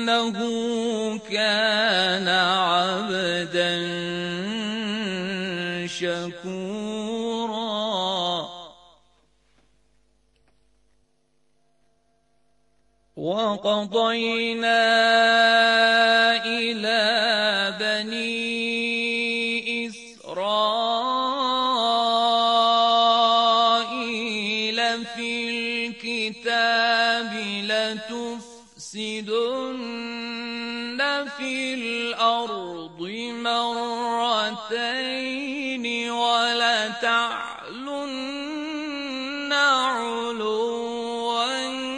إنه كان عبدا شكورا وقضينا إلى بني إسرائيل في الكتاب لتفسدن في الأرض مرتين ولتعلن علوا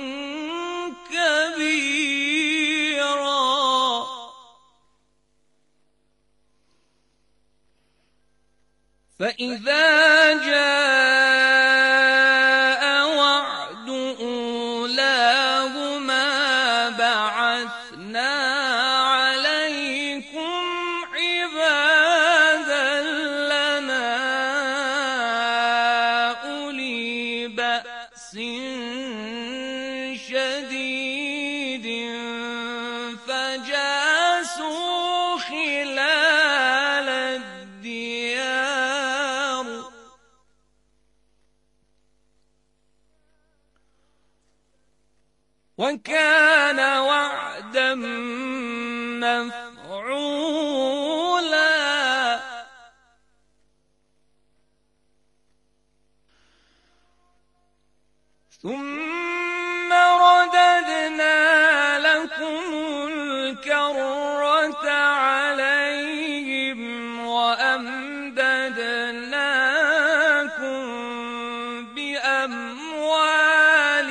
كبيرا فإذا جاء وعد أولاهما بعثنا عليكم عبادا لنا أولي بأس شديد فجاسوا خلال الديار وكان وعدا مفعولا ثم رددنا لكم الكرة عليهم وأمددناكم بأموال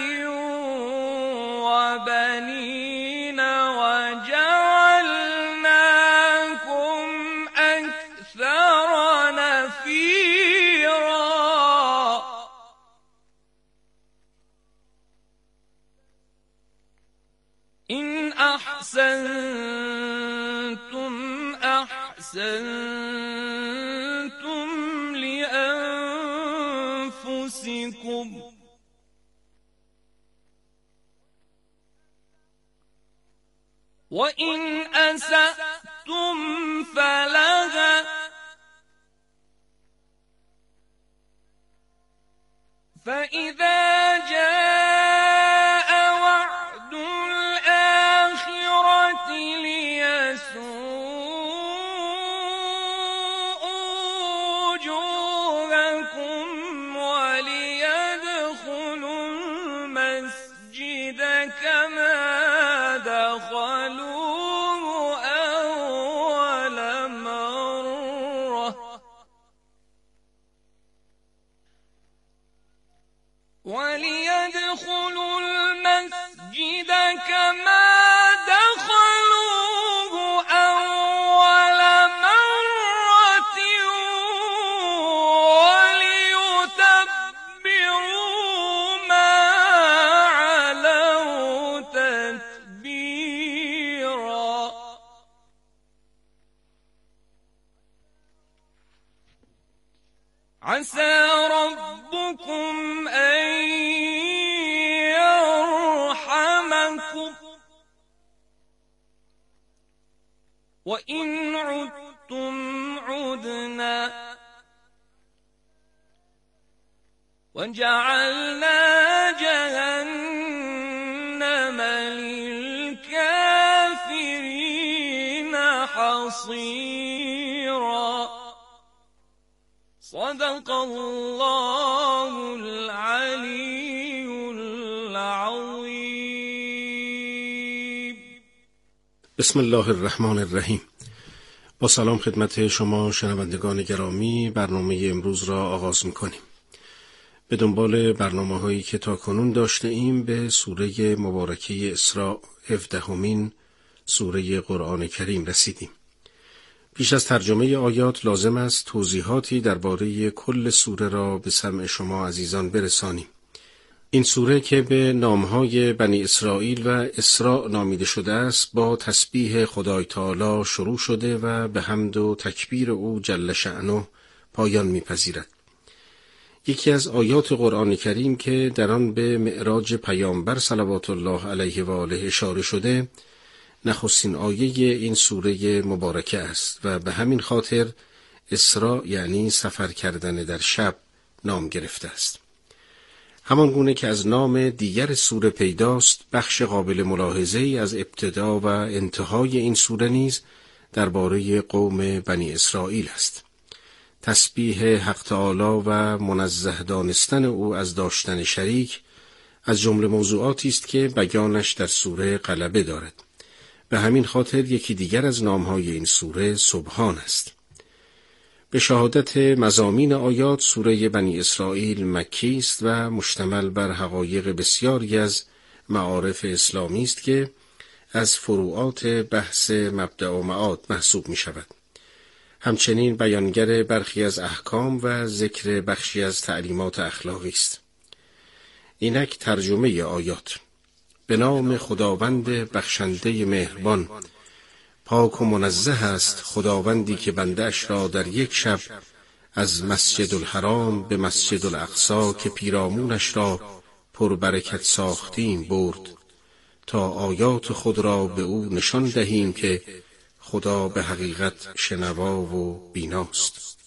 وبنين وجعلناكم أكثر نفيرا إن أحسنتم أحسنتم لأنفسكم وإن أسأتم فلها فإذا جاء وعد الآخرة ليسوءوا وجوهكم وليدخلوا المسجد كما دخلوه أول مرة وليدخلوا المسجد كما دخلوه أول مرة وليتبروا ما علوا تتبيرا عسى ربكم أن يرحمكم وإن عدتم عدنا وجعلنا جهنم للكافرين حصيرا صدق الله العلي العظيم. بسم الله الرحمن الرحیم. با سلام خدمت شما شنوندگان گرامی، برنامه امروز را آغاز می‌کنیم. به دنبال برنامه‌هایی که تاکنون داشته ایم به سوره مبارکه اسراء 17مین سوره قرآن کریم رسیدیم. پیش از ترجمه آیات لازم است توضیحاتی درباره کل سوره را به سمع شما عزیزان برسانیم. این سوره که به نامهای بنی اسرائیل و اسراء نامیده شده است با تسبیح خدای تعالی شروع شده و به حمد و تکبیر او جل شأنه پایان می‌پذیرد. یکی از آیات قرآن کریم که در آن به معراج پیامبر صلوات الله علیه و آله اشاره شده، نخستین آیه این سوره مبارکه است و به همین خاطر اسراء یعنی سفر کردن در شب نام گرفته است. همان گونه که از نام دیگر سوره پیداست، بخش قابل ملاحظه‌ای از ابتدا و انتهای این سوره نیز درباره قوم بنی اسرائیل است. تسبیح حق تعالی و منزه دانستن او از داشتن شریک از جمله موضوعاتی است که بیانش در سوره غلبه دارد. به همین خاطر یکی دیگر از نامهای این سوره سبحان است. به شهادت مضامین آیات، سوره بنی اسرائیل مکی است و مشتمل بر حقایق بسیاری از معارف اسلامی است که از فروعات بحث مبدأ و معاد محسوب می شود. همچنین بیانگر برخی از احکام و ذکر بخشی از تعلیمات اخلاقی است. اینک ترجمه آیات. به نام خداوند بخشنده مهربان، پاک و منزه است خداوندی که بنده‌اش را در یک شب از مسجد الحرام به مسجد الاقصی که پیرامونش را پربرکت ساختیم برد تا آیات خود را به او نشان دهیم که خدا به حقیقت شنوا و بیناست.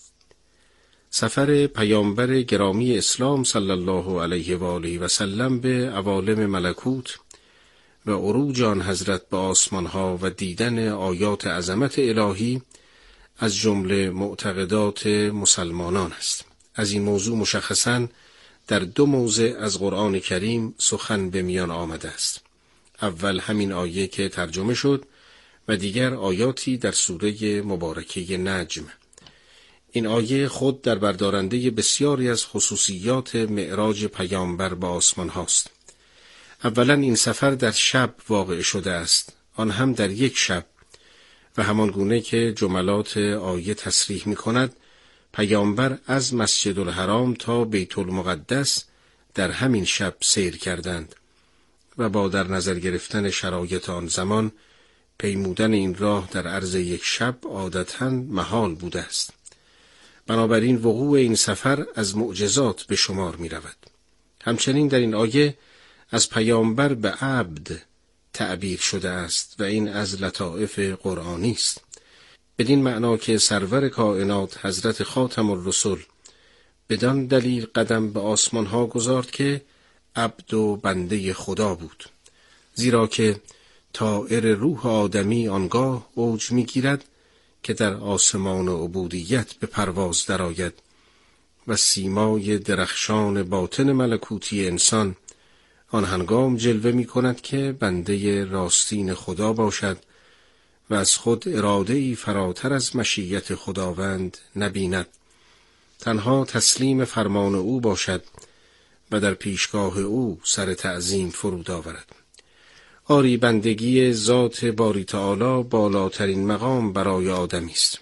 سفر پیامبر گرامی اسلام صلی الله علیه و آله و سلم به عوالم ملکوت و عروج آن حضرت به آسمانها و دیدن آیات عظمت الهی از جمله معتقدات مسلمانان است. از این موضوع مشخصاً در 2 موضع از قرآن کریم سخن به میان آمده است. اول همین آیه که ترجمه شد و دیگر آیاتی در سوره مبارکه نجم. این آیه خود در بردارنده بسیاری از خصوصیات معراج پیامبر به آسمان هاست. اولا این سفر در شب واقع شده است، آن هم در یک شب، و همان گونه که جملات آیه تصریح می کند، پیامبر از مسجد الحرام تا بیت المقدس در همین شب سیر کردند و با در نظر گرفتن شرایط آن زمان پیمودن این راه در عرض یک شب عادتاً محال بوده است. بنابراین وقوع این سفر از معجزات به شمار می رود. همچنین در این آیه از پیامبر به عبد تعبیر شده است و این از لطائف قرآنی است. بدین معنا که سرور کائنات حضرت خاتم الرسل بدان دلیل قدم به آسمان ها گذارد که عبد و بنده خدا بود، زیرا که طائر روح آدمی آنگاه اوج می‌گیرد که در آسمان عبودیت به پرواز درآید و سیمای درخشان باطن ملکوتی انسان آن هنگام جلوه می کند که بنده راستین خدا باشد و از خود اراده‌ای فراتر از مشیت خداوند نبیند، تنها تسلیم فرمان او باشد و در پیشگاه او سر تعظیم فرود آورد. آری بندگی ذات باری تعالی بالاترین مقام برای آدمی است.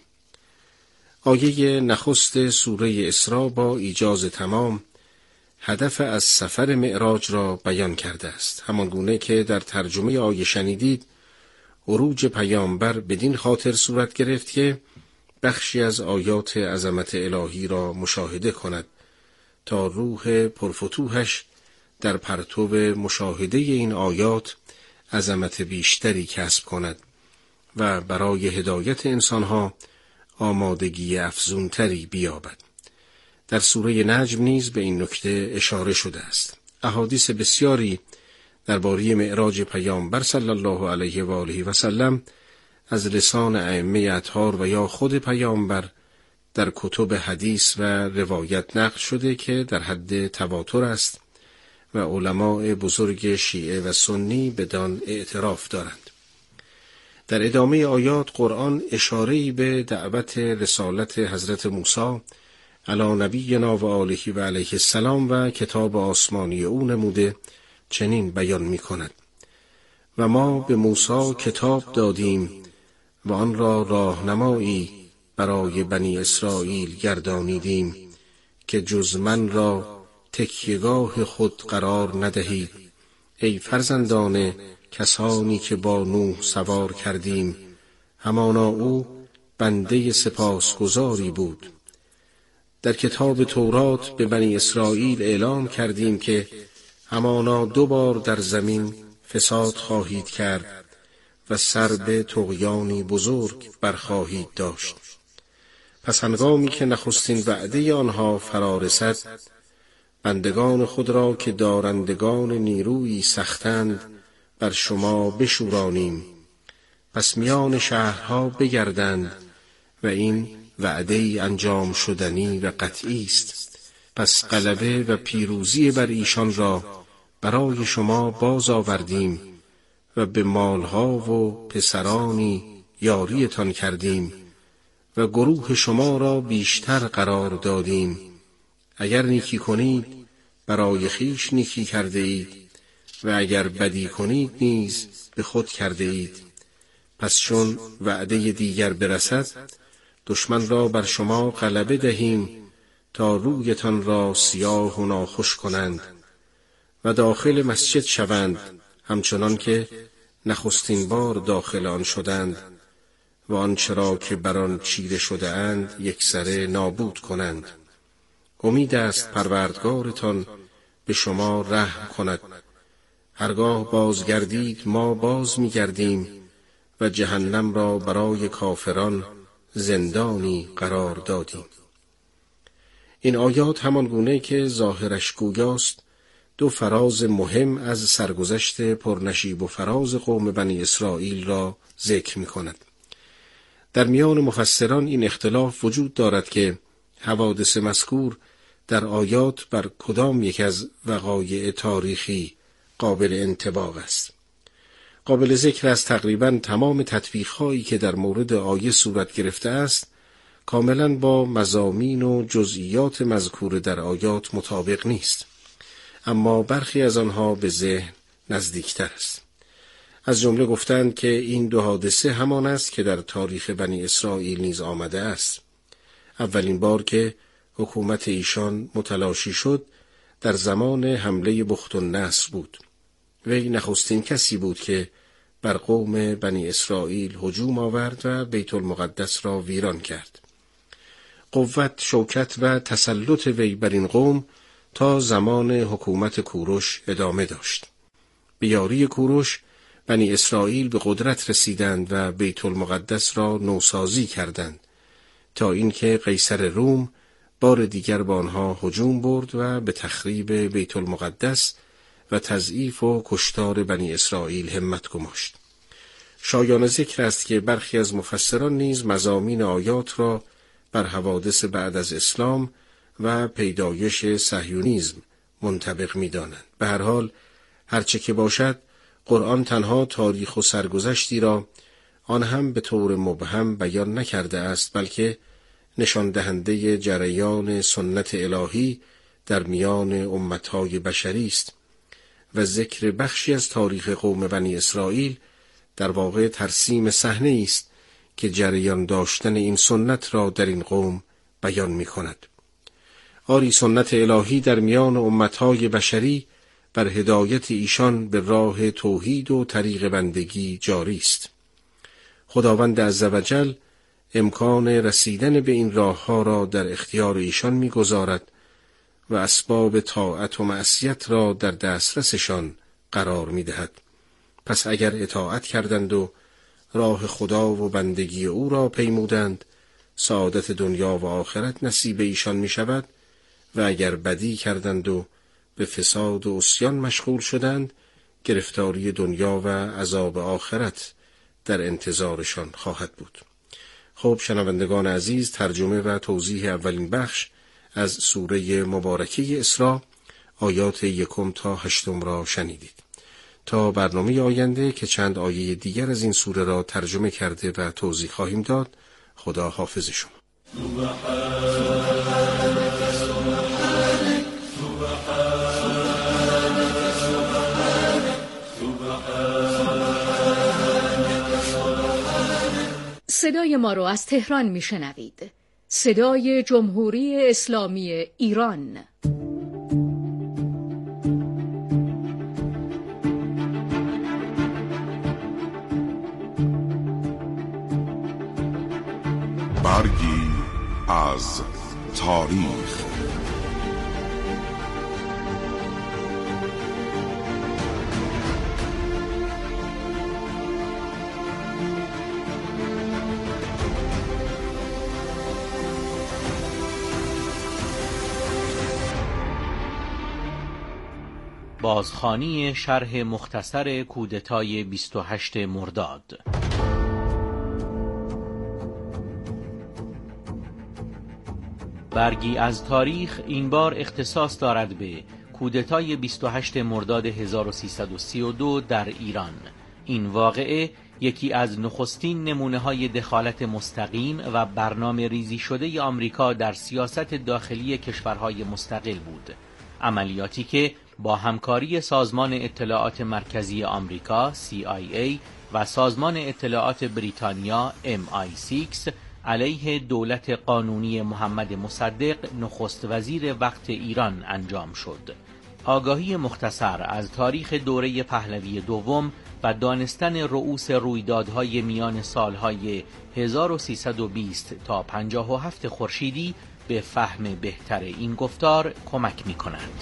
آیه نخست سوره اسراء با ایجاز تمام هدف از سفر معراج را بیان کرده است. همان گونه که در ترجمه آیه شنیدید، عروج پیامبر بدین خاطر صورت گرفت که بخشی از آیات عظمت الهی را مشاهده کند تا روح پرفتوحش در پرتو مشاهده این آیات عظمت بیشتری کسب کند و برای هدایت انسانها آمادگی افزونتری بیابد. در سوره نجم نیز به این نکته اشاره شده است. احادیث بسیاری درباره معراج پیامبر صلی الله علیه و آله و سلم از لسان ائمه اطهار و یا خود پیامبر در کتب حدیث و روایت نقل شده که در حد تواتر است و علماء بزرگ شیعه و سنی بدان اعتراف دارند. در ادامه آیات قرآن اشاره‌ای به دعوت رسالت حضرت موسی علی نبینا و آله و علیه السلام و کتاب آسمانی او نموده چنین بیان می کند: و ما به موسی کتاب دادیم و آن را راهنمایی برای بنی اسرائیل گردانیدیم که جز من را تکیهگاه خود قرار ندهید، ای فرزندان کسانی که با نوح سوار کردیم، همانا او بنده سپاسگزاری بود. در کتاب تورات به بنی اسرائیل اعلام کردیم که همانا 2 بار در زمین فساد خواهید کرد و سر به طغیانی بزرگ برخواهید داشت. پس هنگامی که نخستین وعده آنها فرا رسد، بندگان خود را که دارندگان نیرویی سختند بر شما بشورانیم. پس میان شهرها بگردند و این وعده انجام شدنی و قطعی است. پس غلبه و پیروزی بر ایشان را برای شما باز آوردیم و به مالها و پسرانی یاریتان کردیم و گروه شما را بیشتر قرار دادیم. اگر نیکی کنید برای خویش نیکی کرده اید و اگر بدی کنید نیز به خود کرده اید. پس چون وعده دیگر برسد دشمن را بر شما غلبه دهیم تا رویتان را سیاه و ناخوش کنند و داخل مسجد شوند همچنان که نخستین بار داخل آن شدند و آنچه را که بر آن چیره شده اند یکسره نابود کنند. امید است پروردگارتان به شما رحم کند. هرگاه بازگردید ما باز می‌گردیم و جهنم را برای کافران زندانی قرار دادیم. این آیات همان گونه که ظاهرش گویاست دو فراز مهم از سرگذشت پرنشیب و فراز قوم بنی اسرائیل را ذکر می‌کند. در میان مفسران این اختلاف وجود دارد که حوادث مذکور در آیات بر کدام یک از وقایع تاریخی قابل انطباق است. قابل ذکر است تقریباً تمام تطبیق‌هایی که در مورد آیه صورت گرفته است کاملاً با مضامین و جزئیات مذکور در آیات مطابق نیست، اما برخی از آنها به ذهن نزدیکتر است. از جمله گفتند که این دو حادثه همان است که در تاریخ بنی اسرائیل نیز آمده است. اولین بار که حکومت ایشان متلاشی شد در زمان حمله بختالنصر بود. وی نخستین کسی بود که بر قوم بنی اسرائیل هجوم آورد و بیت المقدس را ویران کرد. قوت، شوکت و تسلط وی بر این قوم تا زمان حکومت کوروش ادامه داشت. به یاری کوروش بنی اسرائیل به قدرت رسیدند و بیت المقدس را نوسازی کردند تا اینکه قیصر روم بار دیگر به آنها هجوم برد و به تخریب بیت المقدس و تضعیف و کشتار بنی اسرائیل همت گماشت. شایان ذکر است که برخی از مفسران نیز مضامین آیات را بر حوادث بعد از اسلام و پیدایش صهیونیسم منطبق می‌دانند. به هر حال هرچه که باشد قرآن تنها تاریخ و سرگذشتی را آن هم به طور مبهم بیان نکرده است، بلکه نشان دهنده جریان سنت الهی در میان امتهای بشری است و ذکر بخشی از تاریخ قوم بنی اسرائیل در واقع ترسیم صحنه است که جریان داشتن این سنت را در این قوم بیان می کند. آری سنت الهی در میان امتهای بشری بر هدایت ایشان به راه توحید و طریق بندگی جاری است. خداوند عزوجل امکان رسیدن به این راهها را در اختیار ایشان می‌گذارد و اسباب طاعت و معصیت را در دسترسشان قرار می‌دهد. پس اگر اطاعت کردند و راه خدا و بندگی او را پیمودند، سعادت دنیا و آخرت نصیب ایشان می‌شود و اگر بدی کردند و به فساد و عصیان مشغول شدند، گرفتاری دنیا و عذاب آخرت در انتظارشان خواهد بود. خب شنوندگان عزیز، ترجمه و توضیح اولین بخش از سوره مبارکه اسراء آیات 1 تا 8 را شنیدید. تا برنامه آینده که چند آیه دیگر از این سوره را ترجمه کرده و توضیح خواهیم داد، خدا حافظ شما. صدای ما رو از تهران میشنوید. صدای جمهوری اسلامی ایران. برگی از تاریخ. بازخوانی شرح مختصر کودتای 28 مرداد. برگی از تاریخ این بار اختصاص دارد به کودتای 28 مرداد 1332 در ایران. این واقعه یکی از نخستین نمونه‌های دخالت مستقیم و برنامه ریزی شده آمریکا در سیاست داخلی کشورهای مستقل بود. عملیاتی که با همکاری سازمان اطلاعات مرکزی آمریکا CIA و سازمان اطلاعات بریتانیا MI6 علیه دولت قانونی محمد مصدق نخست وزیر وقت ایران انجام شد. آگاهی مختصر از تاریخ دوره پهلوی دوم و دانستن رؤوس رویدادهای میان سالهای 1320 تا 57 خورشیدی به فهم بهتر این گفتار کمک می کند.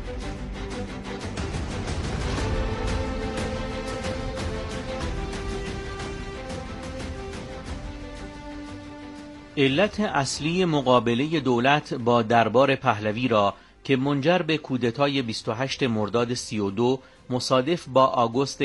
علت اصلی مقابله دولت با دربار پهلوی را که منجر به کودتای 28 مرداد 32 مصادف با آگوست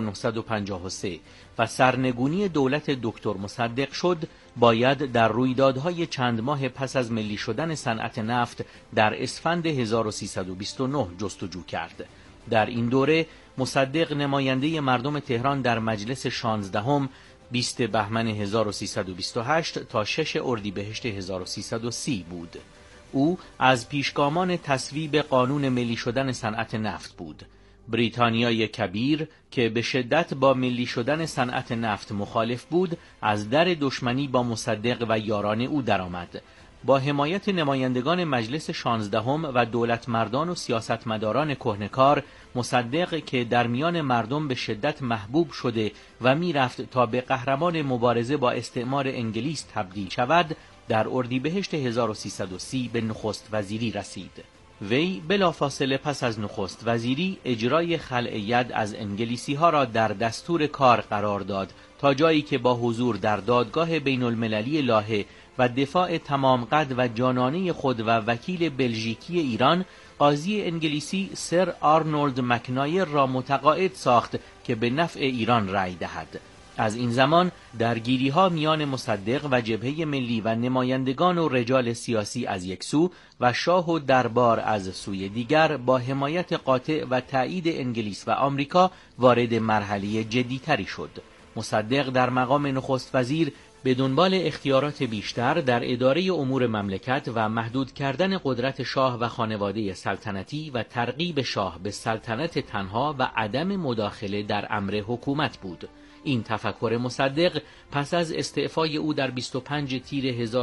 1953 و سرنگونی دولت دکتر مصدق شد، باید در رویدادهای چند ماه پس از ملی شدن صنعت نفت در اسفند 1329 جستجو کرد. در این دوره مصدق نماینده مردم تهران در مجلس 16 20 بهمن 1328 تا 6 اردیبهشت 1330 بود. او از پیشگامان تصویب قانون ملی شدن صنعت نفت بود. بریتانیای کبیر که به شدت با ملی شدن صنعت نفت مخالف بود، از در دشمنی با مصدق و یاران او درآمد. با حمایت نمایندگان مجلس 16 و دولت مردان و سیاستمداران کهنکار، مصدق که در میان مردم به شدت محبوب شده و میرفت تا به قهرمان مبارزه با استعمار انگلیس تبدیل شود، در اردیبهشت 1330 به نخست وزیری رسید. وی بلافاصله پس از نخست وزیری اجرای خلع ید از انگلیسی ها را در دستور کار قرار داد، تا جایی که با حضور در دادگاه بین المللی لاهه و دفاع تمام قد و جانانه خود و وکیل بلژیکی ایران، قاضی انگلیسی سر آرنولد مکنایر را متقاعد ساخت که به نفع ایران رأی دهد. از این زمان درگیری‌ها میان مصدق و جبهه ملی و نمایندگان و رجال سیاسی از یک سو و شاه و دربار از سوی دیگر با حمایت قاطع و تأیید انگلیس و آمریکا وارد مرحله جدی‌تری شد. مصدق در مقام نخست وزیر به دنبال اختیارات بیشتر در اداره امور مملکت و محدود کردن قدرت شاه و خانواده سلطنتی و ترغیب شاه به سلطنت تنها و عدم مداخله در امر حکومت بود. این تفکر مصدق پس از استعفای او در 25 تیر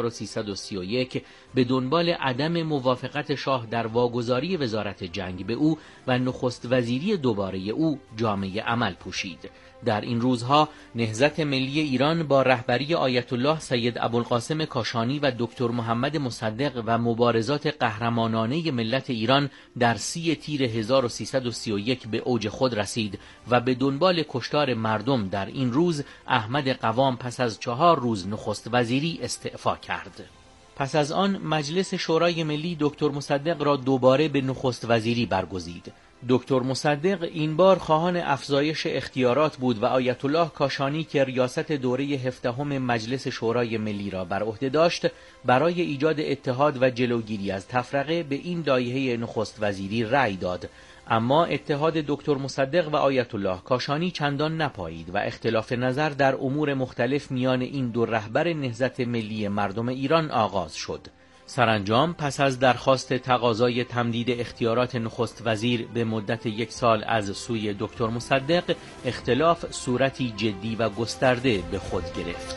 1331 به دنبال عدم موافقت شاه در واگذاری وزارت جنگ به او و نخست وزیری دوباره او جامه عمل پوشید. در این روزها نهضت ملی ایران با رهبری آیت الله سید ابوالقاسم کاشانی و دکتر محمد مصدق و مبارزات قهرمانانه ملت ایران در 30 تیر 1331 به اوج خود رسید و به دنبال کشتار مردم در این روز احمد قوام پس از 4 روز نخست وزیری استعفا کرد. پس از آن مجلس شورای ملی دکتر مصدق را دوباره به نخست وزیری برگزید. دکتر مصدق این بار خواهان افزایش اختیارات بود و آیت الله کاشانی که ریاست دوره 17 مجلس شورای ملی را بر عهده داشت، برای ایجاد اتحاد و جلوگیری از تفرقه به این لایحه نخست وزیری رأی داد. اما اتحاد دکتر مصدق و آیت الله کاشانی چندان نپایید و اختلاف نظر در امور مختلف میان این دو رهبر نهضت ملی مردم ایران آغاز شد. سرانجام پس از درخواست تقاضای تمدید اختیارات نخست وزیر به مدت 1 سال از سوی دکتر مصدق، اختلاف صورتی جدی و گسترده به خود گرفت.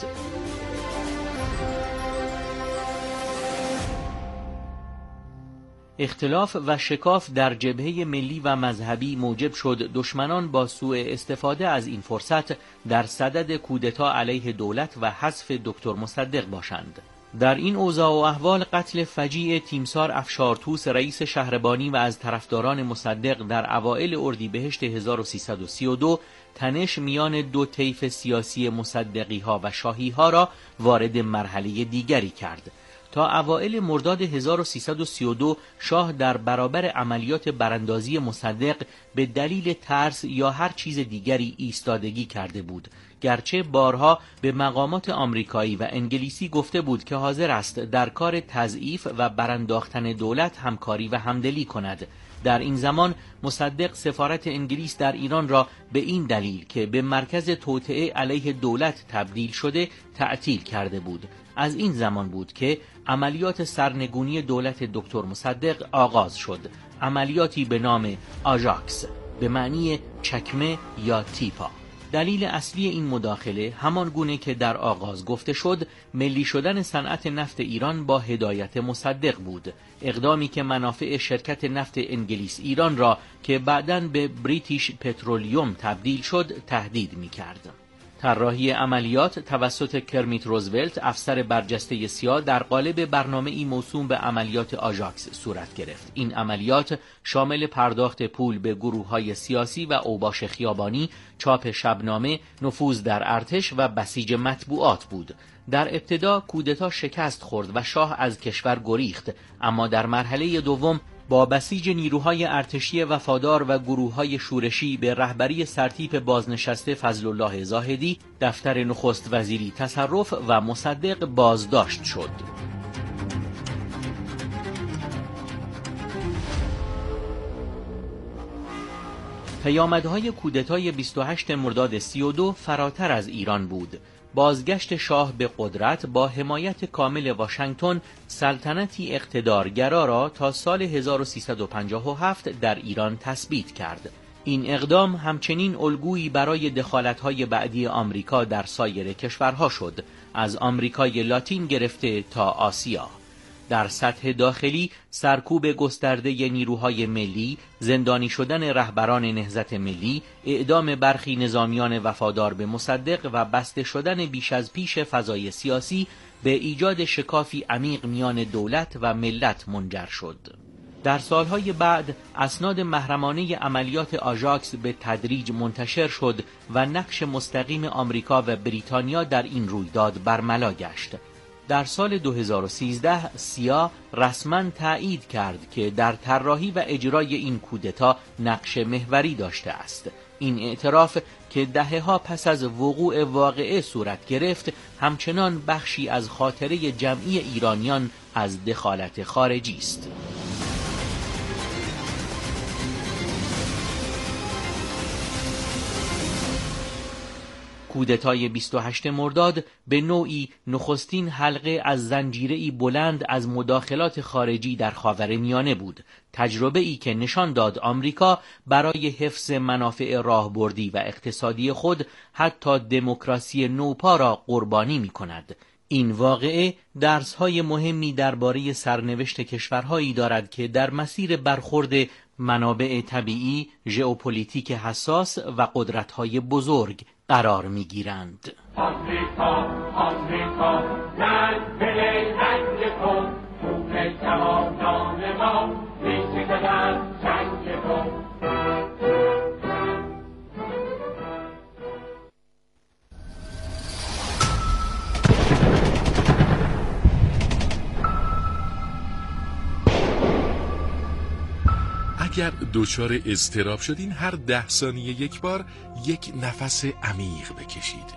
اختلاف و شکاف در جبهه ملی و مذهبی موجب شد دشمنان با سوء استفاده از این فرصت در صدد کودتا علیه دولت و حذف دکتر مصدق باشند. در این اوضاع و احوال قتل فجیع تیمسار افشارتوس رئیس شهربانی و از طرفداران مصدق در اوائل اردیبهشت 1332 تنش میان دو طیف سیاسی مصدقی ها و شاهی ها را وارد مرحله دیگری کرد. تا اوایل مرداد 1332 شاه در برابر عملیات براندازی مصدق به دلیل ترس یا هر چیز دیگری ایستادگی کرده بود، گرچه بارها به مقامات آمریکایی و انگلیسی گفته بود که حاضر است در کار تضعیف و برانداختن دولت همکاری و همدلی کند. در این زمان مصدق سفارت انگلیس در ایران را به این دلیل که به مرکز توطئه علیه دولت تبدیل شده تعطیل کرده بود. از این زمان بود که عملیات سرنگونی دولت دکتر مصدق آغاز شد، عملیاتی به نام آژاکس به معنی چکمه یا تیپا. دلیل اصلی این مداخله همان گونه که در آغاز گفته شد، ملی شدن صنعت نفت ایران با هدایت مصدق بود، اقدامی که منافع شرکت نفت انگلیس ایران را که بعداً به بریتیش پترولیوم تبدیل شد تهدید می‌کرد. طراحی عملیات توسط کرمیت روزولت، افسر برجسته سیا، در قالب برنامه‌ای موسوم به عملیات آژاکس صورت گرفت. این عملیات شامل پرداخت پول به گروه‌های سیاسی و اوباش خیابانی، چاپ شبنامه، نفوذ در ارتش و بسیج مطبوعات بود. در ابتدا کودتا شکست خورد و شاه از کشور گریخت، اما در مرحله دوم با بسیج نیروهای ارتشی وفادار و گروه‌های شورشی به رهبری سرتیپ بازنشسته فضلالله زاهدی، دفتر نخست وزیری تصرف و مصدق بازداشت شد. پیامدهای کودتای 28 مرداد 32 فراتر از ایران بود. بازگشت شاه به قدرت با حمایت کامل واشنگتن سلطنتی اقتدارگرا را تا سال 1357 در ایران تثبیت کرد. این اقدام همچنین الگویی برای دخالت‌های بعدی آمریکا در سایر کشورها شد، از آمریکای لاتین گرفته تا آسیا. در سطح داخلی سرکوب گسترده نیروهای ملی، زندانی شدن رهبران نهضت ملی، اعدام برخی نظامیان وفادار به مصدق و بسته شدن بیش از پیش فضای سیاسی به ایجاد شکافی عمیق میان دولت و ملت منجر شد. در سالهای بعد اسناد محرمانه عملیات آژاکس به تدریج منتشر شد و نقش مستقیم آمریکا و بریتانیا در این رویداد برملا گشت. در سال 2013 سیا رسما تایید کرد که در طراحی و اجرای این کودتا نقش محوری داشته است. این اعتراف که دهه‌ها پس از وقوع واقعه صورت گرفت، همچنان بخشی از خاطره جمعی ایرانیان از دخالت خارجی است. کودتای 28 مرداد به نوعی نخستین حلقه از زنجیره‌ای بلند از مداخلات خارجی در خاورمیانه بود، تجربه‌ای که نشان داد آمریکا برای حفظ منافع راهبردی و اقتصادی خود حتی دموکراسی نوپا را قربانی می‌کند. این واقعه درس‌های مهمی درباره سرنوشت کشورهایی دارد که در مسیر برخورد منابع طبیعی، ژئوپلیتیک حساس و قدرت‌های بزرگ قرار می‌گیرند. آمریکا زن بله رنگ کن، توپ جوانان ما ریشه در جنگ کن. اگر دچار اضطراب شدین هر 10 ثانیه یک بار یک نفس عمیق بکشید.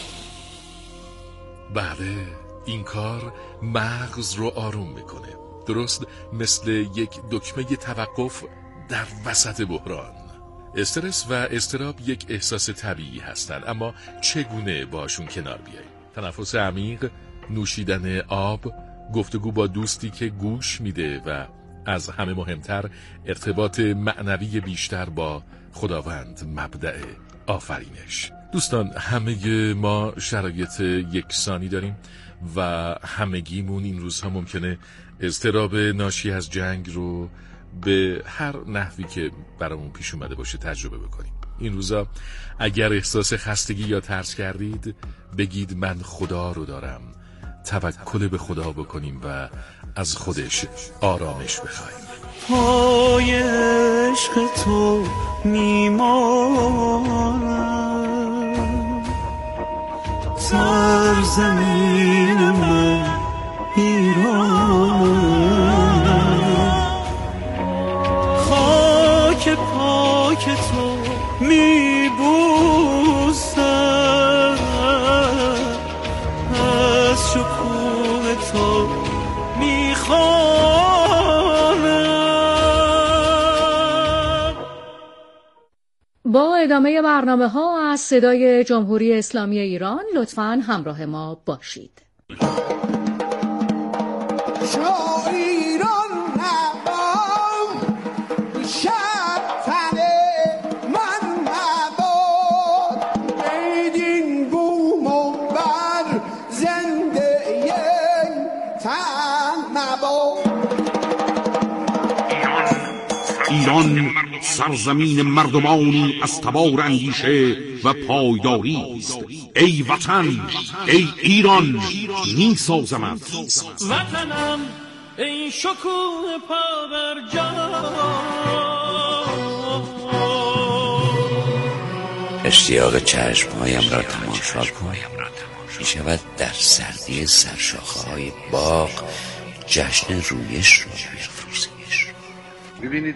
بله، این کار مغز رو آروم میکنه، درست مثل یک دکمه توقف در وسط بحران. استرس و اضطراب یک احساس طبیعی هستند، اما چگونه باشون کنار بیاییم؟ تنفس عمیق، نوشیدن آب، گفتگو با دوستی که گوش میده و از همه مهمتر ارتباط معنوی بیشتر با خداوند، مبدأ آفرینش. دوستان، همه ما شرایط یکسانی داریم و همگیمون این روزها ممکنه اضطراب ناشی از جنگ رو به هر نحوی که برامون پیش اومده باشه تجربه بکنیم. این روزا اگر احساس خستگی یا ترس کردید، بگید من خدا رو دارم، توکل به خدا بکنیم و از خودش آرامش بخوایم. پای عشق تو میمانم، سرزمین من ایران. خاک تو میبوسم، از شکوه تو میخوانم. با ادامه برنامه‌ها از صدای جمهوری اسلامی ایران لطفاً همراه ما باشید. ایران سرزمین مردمانی از تبار اندیشه و پایداری است. ای وطن، ای ایران، می سازمت. وطنم ای شکوه پابرجا، اشتیاق چشمهایم را تماشا کن، می شود در سردی سرشاخه های باغ جشن رویش را بیافروزی. ببینید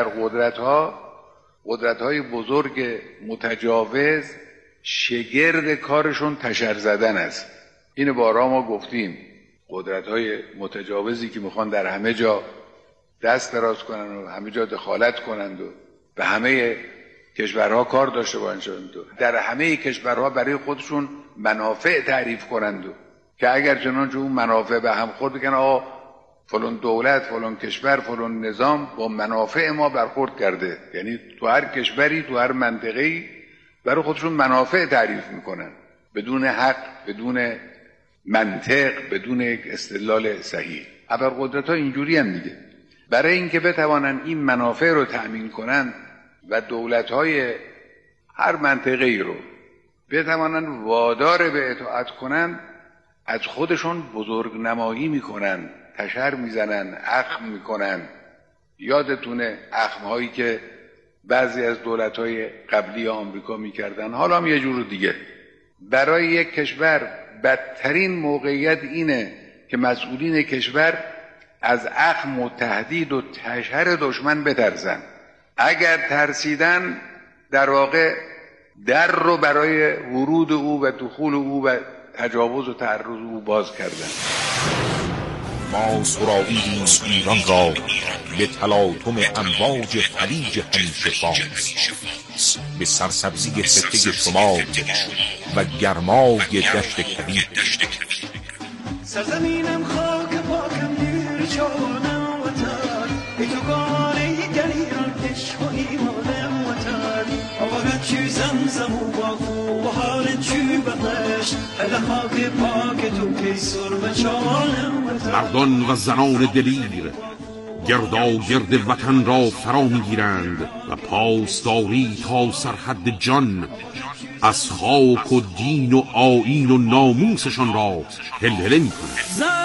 قدرت‌های بزرگ متجاوز شگرد کارشون تشر زدن است. این بارها ما گفتیم قدرت‌های متجاوزی که میخوان در همه جا دست دراز کنن و همه جا دخالت کنند و به همه کشورها کار داشته باشند و در همه کشورها برای خودشون منافع تعریف کنند و که اگر چنانچه اون منافع به هم خورد بگن آقا فلان دولت، فلان کشور، فلان نظام با منافع ما برخورد کرده، یعنی تو هر کشوری، تو هر منطقه‌ای برای خودشون منافع تعریف میکنن بدون حق، بدون منطق، بدون استدلال صحیح. ابرقدرت‌ها اینجوری هم دیگه. برای اینکه بتوانن این منافع رو تأمین کنن و دولت‌های هر منطقه‌ای رو بتوانن وادار به اطاعت کنن، از خودشون بزرگ نمایی میکنن، تشر میزنن، اخم میکنن. یادتونه اخم‌هایی که بعضی از دولت‌های قبلی آمریکا میکردن، حالا هم یه جور دیگه. برای یک کشور بدترین موقعیت اینه که مسئولین کشور از اخم و تهدید و تشر دشمن بترسن. اگر ترسیدن در واقع در رو برای ورود او و دخول او و تجاوز و تعرض او باز کردن. ما سراییدیم ایران را به تلاطم امواج خلیج همیشه باز، به سرسبزی خطه شمال و گرمای دشت کبیر. سرزمینم خاک پاکم دیر جانم وطن، ای تو گانه در ایران عشق و ایمانم وطن. آوارت چی زمزم و باکو و حالت چی بقش، هل خاک پاک تو کی سرم جانم وطن. مردان و زنان دلیر گرداگرد وطن را فرا میگیرند و پاسداری تا سرحد جان از خاک و دین و آیین و ناموسشان را هلهله میکنند.